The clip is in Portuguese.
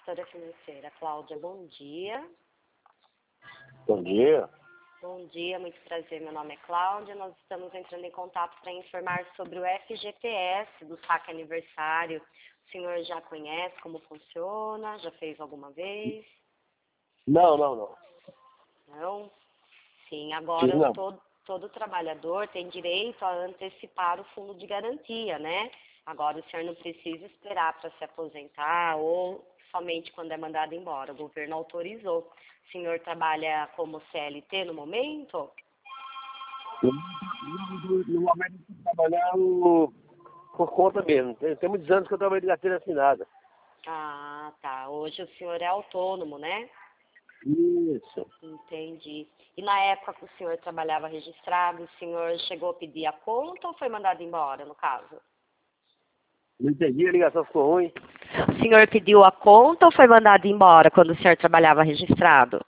Consultora financeira. Cláudia, bom dia. Bom dia. Bom dia, muito prazer. Meu nome é Cláudia. Nós estamos entrando em contato para informar sobre o FGTS do saque aniversário. O senhor já conhece como funciona? Já fez alguma vez? Não. Não? Sim, agora Não. todo trabalhador tem direito a antecipar o fundo de garantia, né? Agora o senhor não precisa esperar para se aposentar ou somente quando é mandado embora. O governo autorizou. O senhor trabalha como CLT no momento? No momento eu estou trabalhando por conta mesmo. Tem muitos anos que eu trabalho de carteira assinada. Ah, tá. Hoje o senhor é autônomo, né? Isso. Entendi. E na época que o senhor trabalhava registrado, o senhor chegou a pedir a conta ou foi mandado embora, no caso? Não entendi, a ligação ficou ruim. O senhor pediu a conta ou foi mandado embora quando o senhor trabalhava registrado?